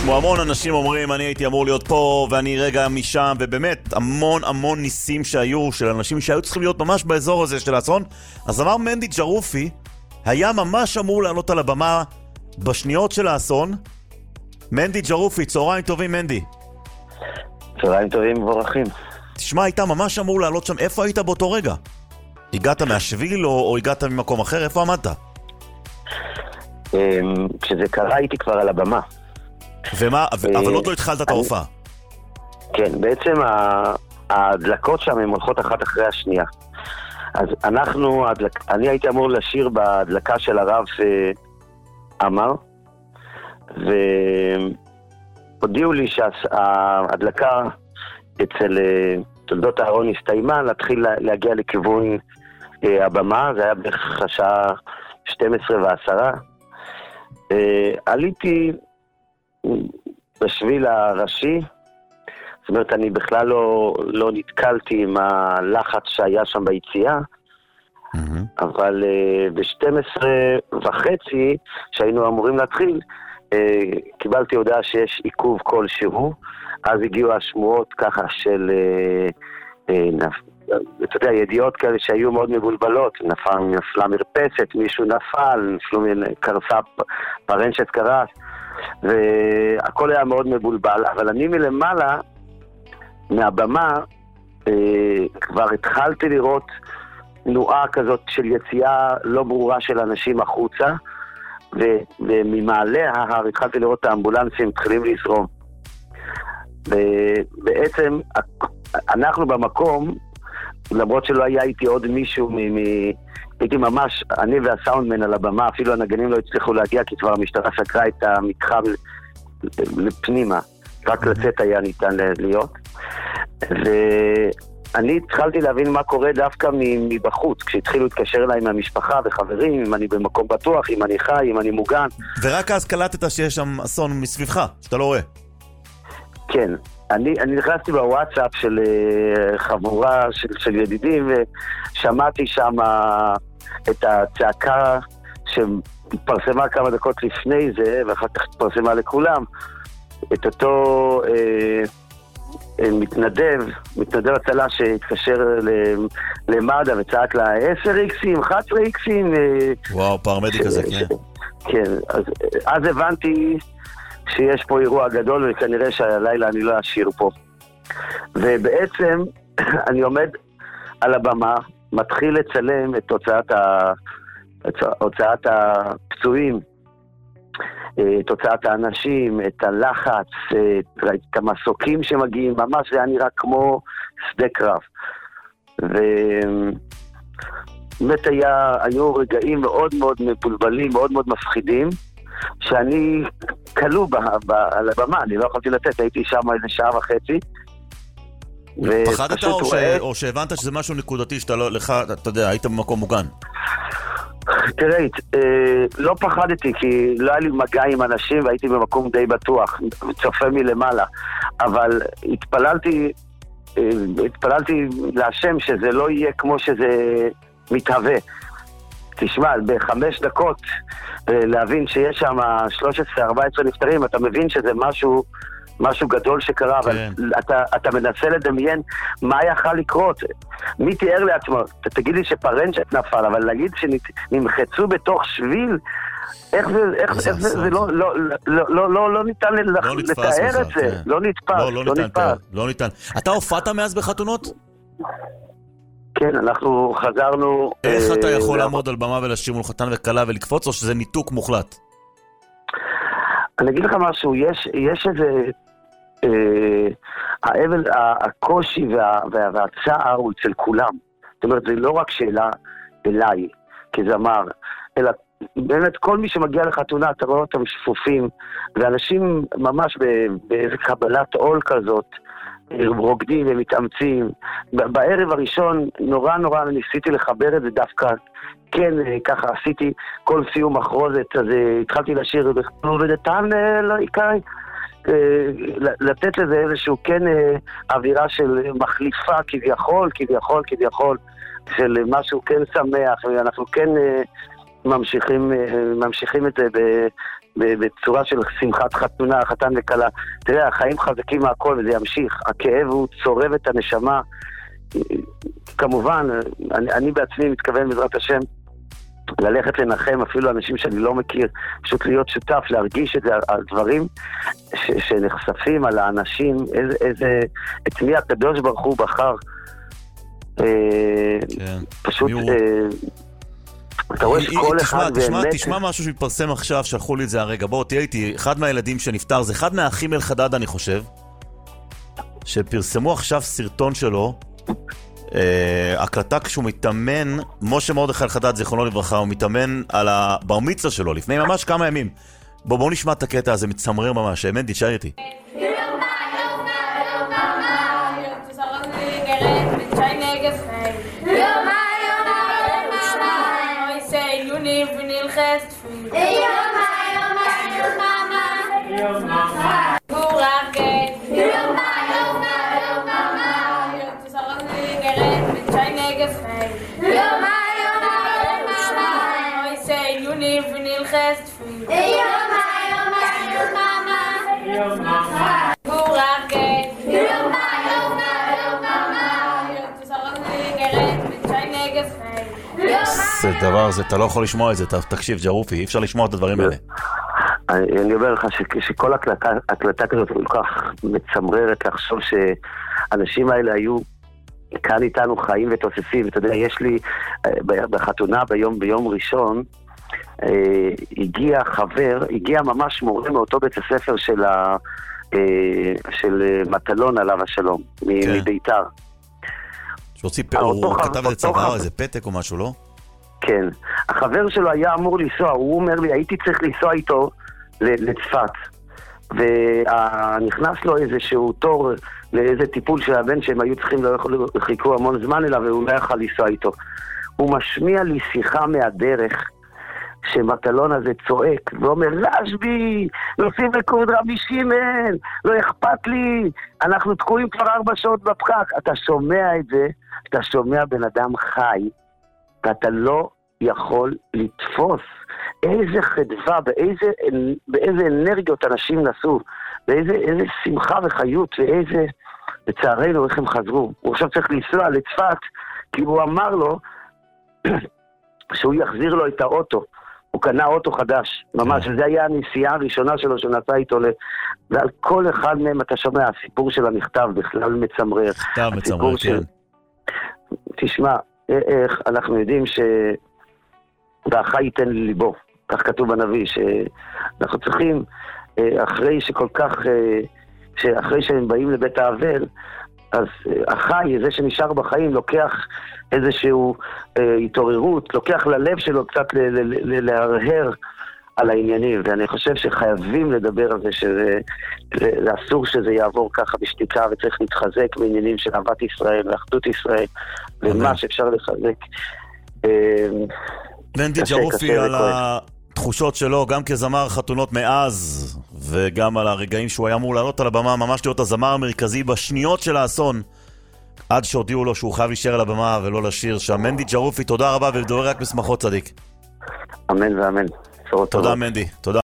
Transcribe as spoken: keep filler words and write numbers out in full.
כמו המון אנשים אומרים, אני הייתי אמור להיות פה ואני רגע משם, ובאמת המון המון ניסים שהיו של אנשים שהיו צריכים להיות ממש באזור הזה של האסון. אז אמר מנדי ג'רופי, היה ממש אמור לעלות על הבמה בשניות של האסון. מנדי ג'רופי, צהריים טובים מנדי. צהריים טובים מבורכים. תשמע, היית ממש אמור לעלות שם, איפה היית באותו רגע? הגעת מהשביל או, או הגעת ממקום אחר? איפה עמדת? כשזה קרה הייתי כבר על הבמה. ומה, אבל עוד לא התחלת את ההופעה. כן, בעצם ההדלקות שם הן הולכות אחת אחרי השנייה. אז אנחנו, אני הייתי אמור לשיר בהדלקה של הרב אמר, והודיעו לי שההדלקה אצל תולדות הארון הסתיימה, להתחיל להגיע לכיוון הבמה, זה היה בערך השעה שתים עשרה ועשרה. עליתי בשביל הראשי, זאת אומרת, אני בכלל לא, לא נתקלתי עם הלחץ שהיה שם ביציאה, mm-hmm. אבל uh, ב-שתים עשרה וחצי, שהיינו אמורים להתחיל, uh, קיבלתי הודעה שיש עיכוב כלשהו, אז הגיעו השמועות ככה של, uh, uh, נפ... אתה יודע, ידיעות כאלה שהיו מאוד מבולבלות, נפל, נפלה מרפסת, מישהו נפל, נפלו קרסה, פרנשת קרס, והכל היה מאוד מבולבל, אבל אני מלמעלה, מהבמה, אה, כבר התחלתי לראות תנועה כזאת של יציאה לא ברורה של אנשים החוצה, ו- וממעלה ההר התחלתי לראות את האמבולנסים מתחילים לזרום. ובעצם אנחנו במקום, למרות שלא היה איתי עוד מישהו, מ- מ- הייתי ממש, אני והסאונדמן על הבמה, אפילו הנגנים לא הצליחו להגיע, כי כבר המשטרה סקרה את המתחם לפנימה, רק לצאת היה ניתן להיות. ואני התחלתי להבין מה קורה דווקא מבחוץ, כשהתחילו להתקשר אליי מהמשפחה וחברים, אם אני במקום בטוח, אם אני חי, אם אני מוגן. ורק אז קלטת שיש שם אסון מסביבך, שאתה לא רואה. כן, אני, אני נכנסתי בוואטסאפ של uh, חבורה של, של ידידים, ושמעתי שם את הצעקה שהתפרסמה כמה דקות לפני זה, ואחר כך התפרסמה לכולם, את אותו אה, אה, מתנדב, מתנדב הצלה שהתקשר למד"א וצעק לה עשר איקסים, אחת עשרה איקסים. אה, וואו, פרמדיק הזה, כן. כן, אז, אז הבנתי שיש פה אירוע גדול, וכנראה שהלילה אני לא אשאיר פה. ובעצם אני עומד על הבמה, מתחיל לצלם את הוצאת, ה... הוצאת הפצועים, את הוצאת האנשים, את הלחץ, את המסוקים שמגיעים, ממש זה היה נראה כמו שדה קרב. ובאמת היה, היו רגעים מאוד מאוד מבולבלים, מאוד מאוד מפחידים, שאני קלו ב, ב, על הבמה, אני לא יכולתי לתת, הייתי שם איזה שעה וחצי. פחדת או, ש... או שהבנת שזה משהו נקודתי שאתה לא, לך, אתה יודע, היית במקום מוגן? תראה, אה, לא פחדתי כי לא היה לי מגע עם אנשים והייתי במקום די בטוח, צופה מלמעלה, אבל התפללתי, אה, התפללתי להשם שזה לא יהיה כמו שזה מתהווה. תשמע, בחמש דקות אה, להבין שיש שם שלוש עשרה ארבע עשרה נפטרים, אתה מבין שזה משהו, משהו גדול שקרה, אבל כן. אתה, אתה מנסה לדמיין מה יכל לקרות. מי תיאר לעצמו? אתה תגיד לי שפרנצ'ט נפל, אבל להגיד שנמחצו בתוך שביל, איך זה, איך זה, זה, זה לא, לא, לא, לא, לא, לא ניתן לתאר את זה. לא נתפס, לא נתפס. לא ניתן. אתה הופעת מאז בחתונות? כן, אנחנו חזרנו... איך אתה יכול לעמוד על במה ולשיר מול חתן וקלה ולקפוץ, או שזה ניתוק מוחלט? אני אגיד לך משהו, יש, יש איזה... האבל, הקושי והצער הוא אצל כולם. זאת אומרת, זה לא רק שאלה אליי, כזמר, אלא באמת כל מי שמגיע לחתונה, אתה רואה אותם שפופים, ואנשים ממש באיזה קבלת עול כזאת, רוקדים ומתאמצים. בערב הראשון נורא נורא ניסיתי לחבר את זה דווקא, כן, ככה עשיתי כל סיום מחרוזת, אז התחלתי לשיר ודתן לא יקאי, לתת לזה איזשהו כן אווירה של מחליפה כביכול, כביכול, כביכול, של משהו כן שמח, ואנחנו כן ממשיכים, ממשיכים את זה בצורה של שמחת חתונה, חתן וכלה. תראה, החיים חזקים מהכל וזה ימשיך. הכאב הוא צורב את הנשמה. כמובן, אני, אני בעצמי מתכוון בעזרת השם ללכת לנחם אפילו אנשים שאני לא מכיר, פשוט להיות שותף, להרגיש את הדברים ש, שנחשפים על האנשים, איזה, איזה, את מי הקדוש ברוך הוא בחר. כן. פשוט אתה רואה שכל אחד תשמע, תשמע משהו שהתפרסם עכשיו, שלחו לי את זה הרגע. בוא, תהיה איתי, אחד מהילדים שנפטר, זה אחד מהאחים אל חדד, אני חושב, שפרסמו עכשיו סרטון שלו, הקלטה כשהוא מתאמן, משה מרדכי אל חדד, זיכרונו לברכה, הוא מתאמן על הבר מצווה שלו, לפני ממש כמה ימים. בוא, בוא נשמע את הקטע הזה, מצמרר ממש. מנדי, תשאר איתי. זה דבר, זה, אתה לא יכול לשמוע את זה, תקשיב ג'רופי, אי אפשר לשמוע את הדברים האלה. אני אומר לך שכל הקלטה כזאת כל כך מצמררת לחשוב שאנשים האלה היו כאן איתנו חיים ותוססים. אתה יודע, יש לי בחתונה ביום, ביום ראשון, הגיע חבר, הגיע ממש מורה מאותו בית הספר של, ה, של מטלון עליו השלום, מביתר. שהוציא, הוא כתב את צוואר, איזה פתק או משהו, לא? כן. החבר שלו היה אמור לנסוע, הוא אומר לי, הייתי צריך לנסוע איתו לצפת. ונכנס לו איזשהו תור לאיזה טיפול של הבן שהם היו צריכים, לא חיכו המון זמן אליו, והוא לא יכל לנסוע איתו. הוא משמיע לי שיחה מהדרך, שמטלון הזה צועק, ואומר, רשבי, נוסעים לקוד רבי שמעון, לא אכפת לי, אנחנו תקועים כבר ארבע שעות בפקק. אתה שומע את זה, אתה שומע בן אדם חי, ואתה לא יכול לתפוס איזה חדווה, באיזה, באיזה אנרגיות אנשים נסעו, באיזה איזה שמחה וחיות, ואיזה, לצערנו, איך הם חזרו. הוא עכשיו צריך לנסוע לצפת, כי הוא אמר לו, שהוא יחזיר לו את האוטו. הוא קנה אוטו חדש, ממש, וזה היה הנסיעה הראשונה שלו שנסע איתו, ועל כל אחד מהם אתה שומע, הסיפור של המכתב בכלל מצמרר. מכתב מצמרר, כן. תשמע, איך אנחנו יודעים ש... והחי ייתן ליבו, כך כתוב בנביא, שאנחנו צריכים, אחרי שכל כך, שאחרי שהם באים לבית האבל, אז החי, זה שנשאר בחיים, לוקח איזשהו אה, התעוררות, לוקח ללב שלו קצת להרהר על העניינים, ואני חושב שחייבים לדבר על זה, שזה זה אסור שזה יעבור ככה בשתיקה, וצריך להתחזק בעניינים של אהבת ישראל ואחדות ישראל, ומה שאפשר לחזק. מנדי ג'רופי על התחושות שלו, גם כזמר חתונות מאז, וגם על הרגעים שהוא היה אמור לעלות על הבמה, ממש להיות הזמר המרכזי בשניות של האסון, עד שהודיעו לו שהוא חייב להישאר על הבמה ולא לשיר שם. מנדי ג'רופי, תודה רבה, ובדובר רק בשמחות צדיק. אמן ואמן. תודה מנדי, תודה.